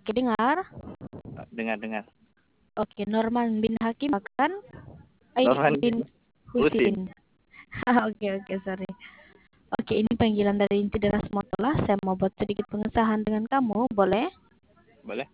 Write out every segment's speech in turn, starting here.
Oke, dengar. Dengar. Oke, Norman bin Hakim kan? Norman Bin Husin. Husin. Oke, sorry. Oke, ini panggilan dari inti deras Motola. Saya mau buat sedikit pengesahan dengan kamu, boleh? Boleh?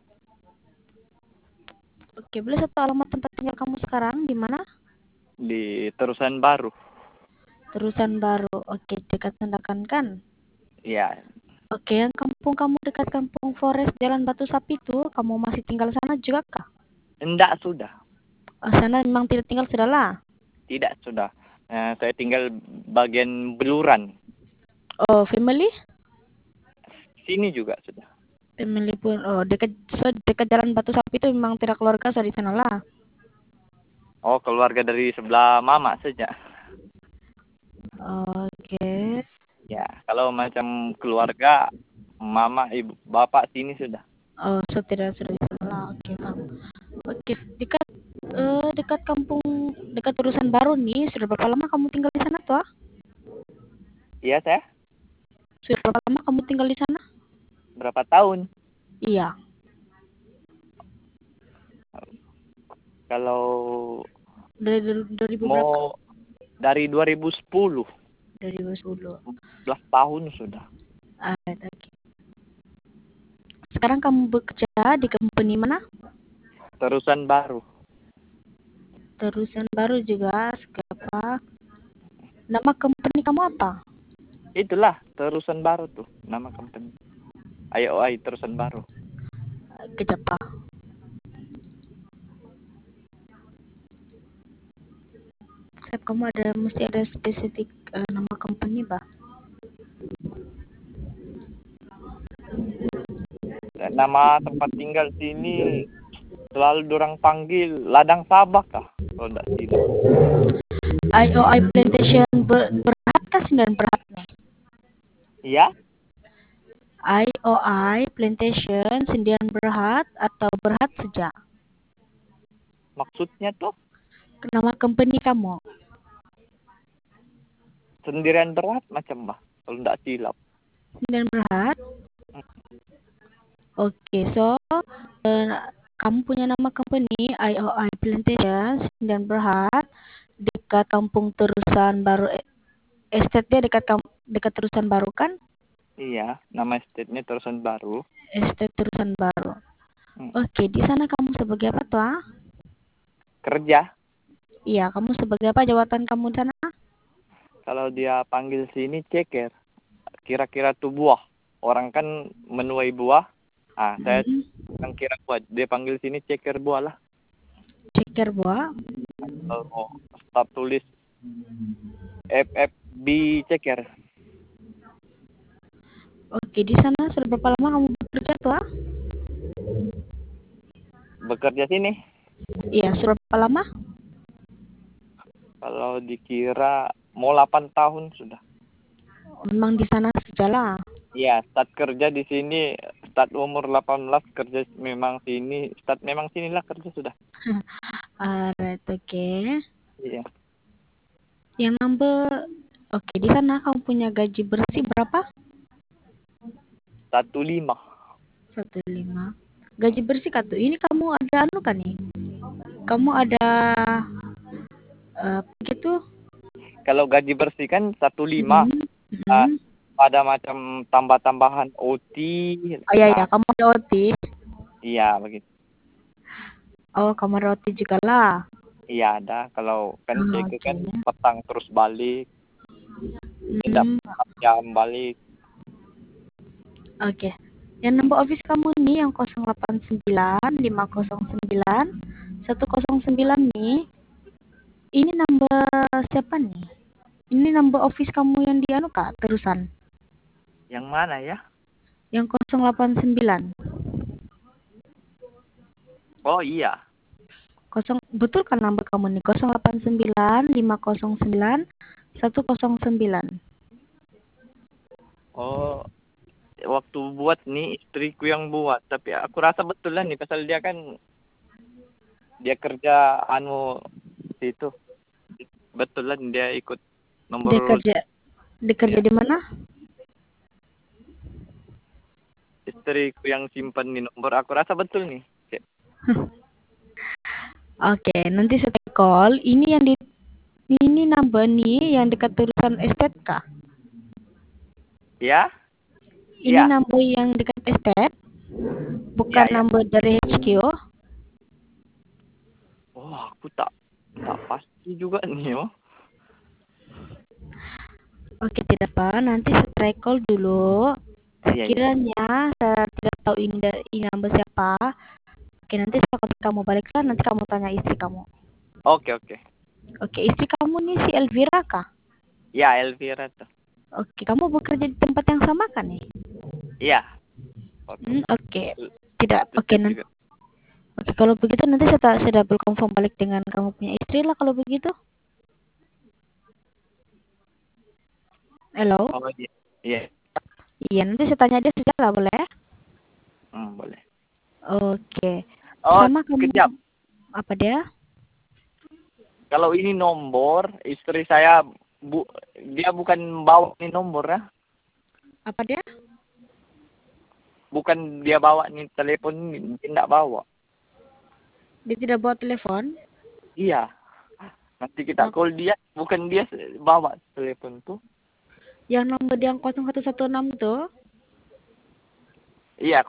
Oke, boleh satu alamat tempat tinggal kamu sekarang di mana? Di Terusan Baru. Terusan Baru. Oke, dekat Sandakan kan? Iya. Oke, yang kampung kamu dekat Kampung Forest Jalan Batu Sapi itu, kamu masih tinggal sana juga kah? Enggak, sudah. Sana memang tidak tinggal sudah lah. Tidak, sudah. Saya tinggal bagian Beluran. Oh, family? Sini juga sudah. Family pun, dekat Jalan Batu Sapi itu memang tidak keluarga di sana lah. Oh, keluarga dari sebelah mama saja. Oke. Ya, kalau macam keluarga, mama, ibu, bapak sini sudah. Oh, tidak sudah di sana lah. Oke, paham. Oke, dekat dekat Terusan Baru nih, sudah berapa lama kamu tinggal di sana tuh? Iya, saya. Sudah berapa lama kamu tinggal di sana? Berapa tahun? Iya. Kalau Dari 2000 berapa? mau dari 2010. 2010. 11 tahun sudah. Oke. Sekarang kamu bekerja di company mana? Terusan Baru. Terusan Baru juga. Siapa? Nama company kamu apa? Itulah Terusan Baru tuh nama company. IOI Terusan Baru. Kejapa. Setiap kamu mesti ada spesifik nama company, Pak. Nama tempat tinggal sini selalu dorang panggil Ladang Sabak kah? Kalau enggak silap. IOI Plantation Berhad kah 9 Berhad? Iya? IOI Plantation Sindian Berhad atau Berhad saja? Maksudnya tuh Nama company kamu? sendirian berat macam bah. Kalau enggak silap. Sindian Berhad? Oke, so kamu punya nama company IOI Plantation Sindian Berhad dekat Kampung Terusan Baru. Estate-nya dekat Terusan Baru kan? Iya, nama estate-nya Terusan Baru. Estate Terusan Baru. Oke, di sana kamu sebagai apa tuh? Kerja. Iya, kamu sebagai apa jabatan kamu di sana? Kalau dia panggil sini ceker. Kira-kira tuh buah. Orang kan menuai buah. Saya yang kira buah. Dia panggil sini ceker buah lah. Ceker buah. Kalau start tulis FFB ceker. Oke, di sana sudah berapa lama kamu bekerja tuh? Bekerja sini. Iya, sudah berapa lama? Kalau dikira mau 8 tahun sudah. Memang di sana sajalah. Iya, start kerja di sini, start umur 18 kerja memang sini, start memang sinilah kerja sudah. Alright, oke. Iya. Yang number, oke, di sana kamu punya gaji bersih berapa? 15. 15. Gaji bersih kah tuh? Ini kamu ada anu kan nih? Kamu ada begitu? Kalau gaji bersih kan 15. Ada macam tambah-tambahan OT. Oh iya, kamu ada OT. Iya, begitu. Oh, kamu ada OT juga lah. Iya, ada. Kalau kan cek kan petang terus balik. Tidak 4 jam balik. Oke. Yang nomor office kamu nih yang 089 509 109 nih. Ini number siapa nih? Ini number office kamu yang di anu Kak, terusan. Yang mana ya? Yang 089. Oh iya. Betul kan number kamu nih? 089 509 109. Oh, waktu buat nih istriku yang buat, tapi aku rasa betul lah nih pasal dia kan dia kerja situ. Betul lah dia ikut nomor. Dia kerja di mana? istriku yang simpan nih nomor. Aku rasa betul nih. Cek. Oke, nanti saya call. Ini number nih yang dekat tulisan estate kah? Ya? Ini Iya. number yang dekat estate, bukan Iya, ya. number dari HQ. Oh, aku tak pasti juga nih, oh. Oke, tidak apa. Nanti saya try call dulu. Iya, iya. Sekiranya saya tidak tahu ini number siapa. Oke, nanti saya kontak kamu balik lah. Nanti kamu tanya istri kamu. Oke, oke. Oke, istri kamu nih si Elvira kah? Ya, Elvira tuh. Oke, kamu bekerja di tempat yang sama kan nih? Iya. Oke. Oke. Tidak. Satu Oke, chat nanti. juga. Oke, kalau begitu nanti saya double confirm balik dengan kamu punya istri lah kalau begitu. Halo? Oh, iya. Iya. Iya, nanti saya tanya dia saja lah, boleh? Boleh. Oke. Oh, Sama kamu, kejap. apa dia? Kalau ini nomor istri saya dia bukan bawa nih nomor ya. Apa dia? Bukan dia bawa nih telepon ini, dia enggak bawa. Dia tidak bawa telepon? Iya. Nanti kita call dia, bukan dia bawa telepon tuh. Yang nomor dia yang 0116 tuh? Iya,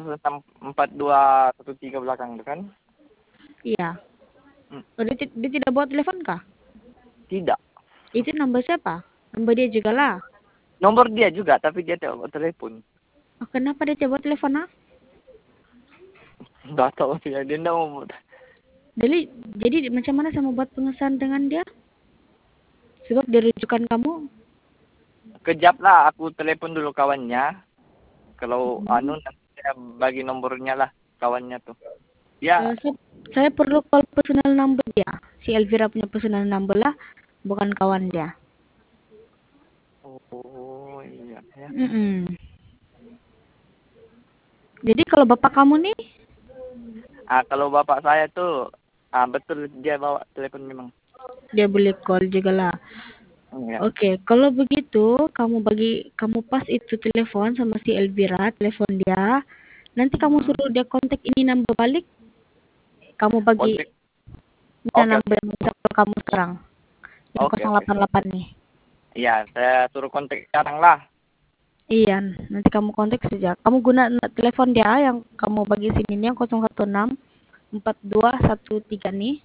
01164213 belakang itu kan? Iya. Oh, dia tidak bawa telepon kah? Tidak. Itu nomor siapa? Nomor dia juga lah. Nomor dia juga, tapi dia tidak bawa telepon. Oh, kenapa dia tidak bawa telepon ah? Enggak tahu sih, dia enggak mau. Jadi macam mana saya mau buat pengesahan dengan dia? Sebab dia rujukan kamu. Kejap lah, aku telepon dulu kawannya. Kalau nanti saya bagi nomornya lah kawannya tuh. Ya. Saya perlu call personal number dia. Si Elvira punya personal number lah, bukan kawan dia. Oh iya ya. Jadi kalau bapak kamu nih? Kalau bapak saya tuh, betul dia bawa telepon memang. Dia boleh call juga lah. Ya. Oke, kalau begitu kamu pas itu telepon sama si Elvira, telepon dia. Nanti kamu suruh dia kontak ini number balik. Kamu bagi number yang bisa kamu sekarang. Yang 088 nih. Iya, saya suruh kontak sekarang lah. Iya, nanti kamu kontak saja. Kamu guna telepon dia yang kamu bagi sini nih yang 0164213 nih.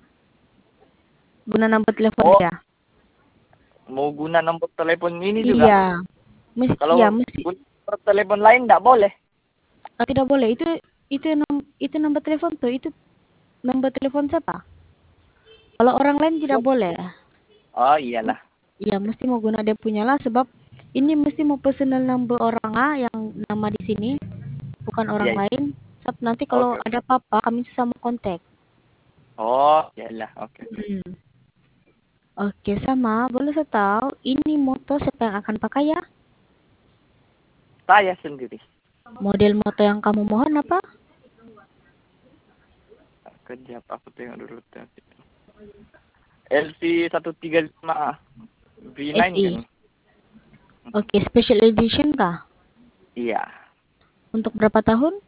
Guna nomor telepon dia. Mau guna nomor telepon ini juga? Iya. Kalau mesti. Nomor telepon lain enggak boleh. Tidak boleh. Itu nomor telepon tuh. Itu nomor telepon siapa? Kalau orang lain tidak boleh. Oh, iyalah. Iya, mesti mau guna dia punya lah sebab ini mesti mau personal number orang yang nama di sini, bukan orang lain. Sebab nanti kalau ada apa-apa kami sama kontak. Oh, iyalah. Oke. Oke, sama. Boleh saya tahu ini moto siapa yang akan pakai ya? Saya sendiri. Model moto yang kamu mohon apa? Kejap, aku tengok dulu tadi. LC 135 V9 kan? Oke, special edition kah? Iya. Untuk berapa tahun?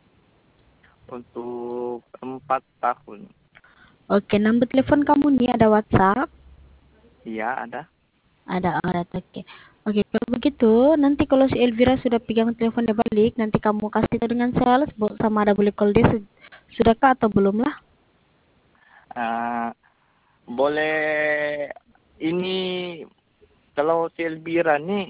Untuk 4 tahun. Oke, nomor telepon kamu nih ada WhatsApp? Iya, ada. Ada, oke. Oke, kalau begitu, nanti kalau si Elvira sudah pegang teleponnya balik, nanti kamu kasih tahu dengan sales, sama ada boleh call dia, sudahkah atau belum lah? Boleh, ini, kalau si Elvira nih,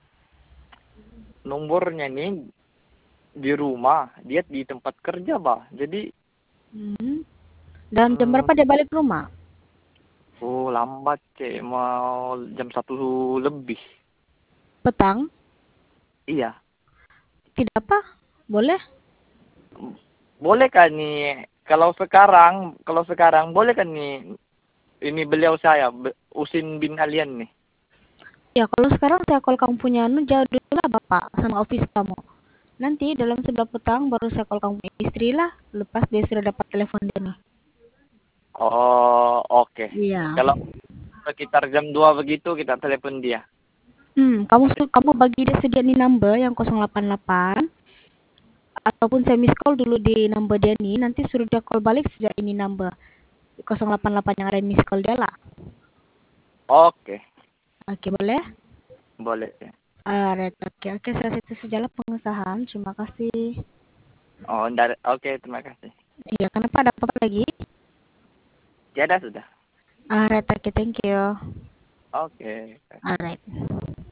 nomornya nih, di rumah, dia di tempat kerja, bah. Jadi, dan jam berapa dia balik rumah? Oh, lambat, Cek. Mau jam 1 lebih. Petang? Iya. Tidak apa? Boleh? Boleh kan nih, kalau sekarang boleh kan nih, ini beliau saya, Usin bin Alian nih. Ya, kalau sekarang saya call kamu punya jauh dulu lah bapak sama office kamu. Nanti dalam 11 petang baru saya call kamu punya istri lah, lepas dia sudah dapat telepon dia nih. Oh, oke. Iya. Kalau sekitar jam 2 begitu kita telepon dia. Kamu bagi dia sedia nih number yang 088 ataupun saya miss call dulu di number dia nih, nanti suruh dia call balik sejak ini number 088 yang ada miss call dia lah. Oke, Oke, boleh? boleh ya. Alright, oke, saya itu sajalah pengusahaan. Terima kasih. Oh, oke, terima kasih. Iya, kenapa ada apa lagi? Tiada sudah. Alright, oke, thank you. Oke. Alright.